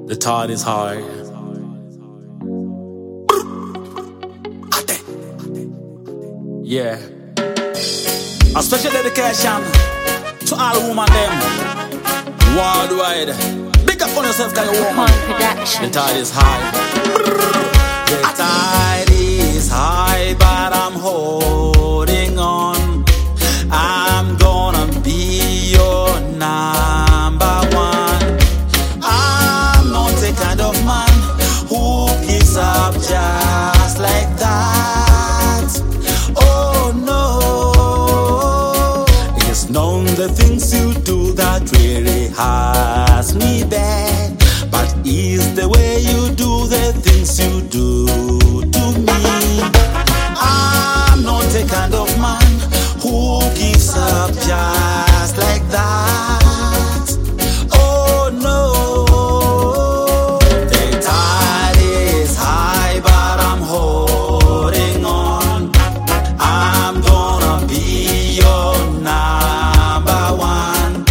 The tide is high. Yeah. A special dedication to all women them worldwide. Big up on yourself, cause you're a woman. The tide is high. The tide is high, but I'm holding on. I'm gonna be your number one. I'm not the kind of man who gives up just like that. Oh no, it's known the things you do that really has me bad, but it's the way you do the things you do to me. I'm not the kind of man who gives up just like that. Oh no, the tide is high, but I'm holding on. I'm gonna be your number one.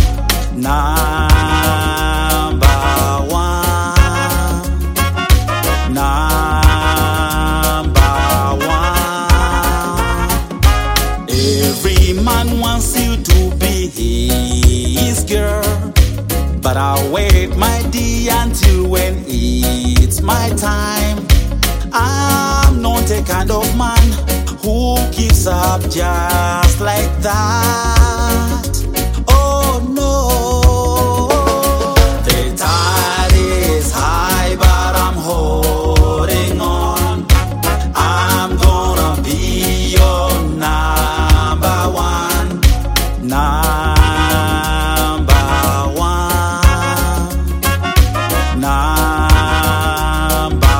Number one. Number one. Every man wants you to be his girl, but I'll wait, my dear, until when it's my time. I'm not the kind of man who gives up just like that. Oh no, the tide is high, but I'm holding on. I'm gonna be your number one. Number one. Number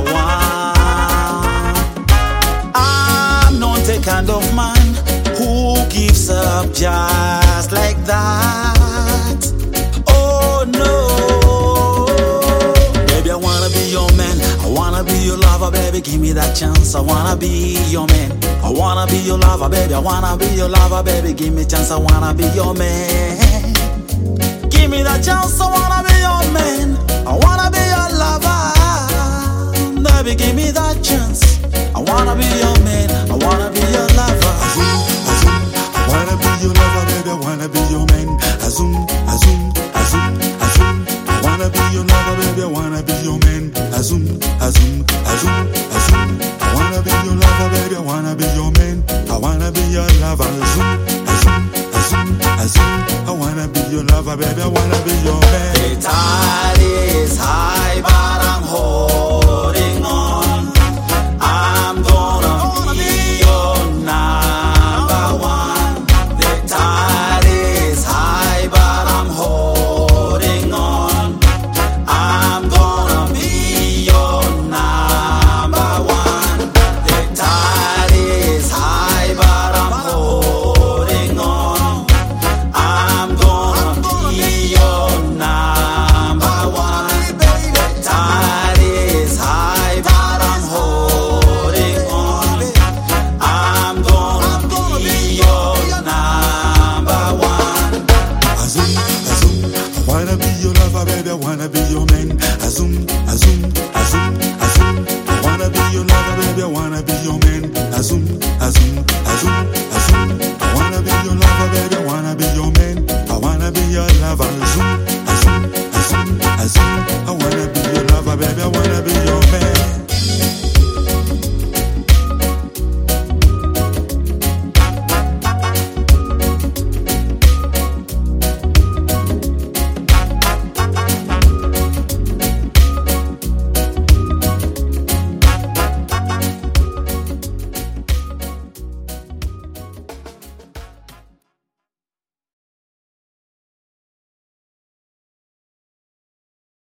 one. I'm not the kind of man who gives up just like that. Oh no, baby, I wanna be your man. I wanna be your lover, baby, give me that chance. I wanna be your man. I wanna be your lover, baby. I wanna be your lover, baby, give me a chance. I wanna be your man. Give me that chance. I wanna be your man. I wanna be your lover, baby, give me that chance. I wanna be your man. I wanna be your lover. I wanna be your lover, baby. I wanna be your man. Azum, azum, azum, azum. I wanna be your lover, baby. I wanna be your man. Azum, azum, azum, azum. I wanna be your lover, baby. I wanna be your man. I wanna be your lover. Azum, azum, azum, azum. I wanna be your lover, baby. I wanna be your man. The tide is high, but I'm holding on. I'm gonna be your number one. The tide is high, but I'm holding on. I'm gonna be your number one. The tide is high, but I'm holding on. I'm gonna be your number one. The tide is high, but I'm holding on. I'm gonna be your number one. Azum, azum. I wanna be your lover, baby. I wanna be your man. Azum, azum, azum, azum. I wanna be your lover, baby. I wanna be your man. Azum, azum, azum, azum. I wanna be your lover, baby. I wanna be your man. I wanna be your lover. Azum, azum, azum, azum. I wanna be your lover, baby. I wanna be your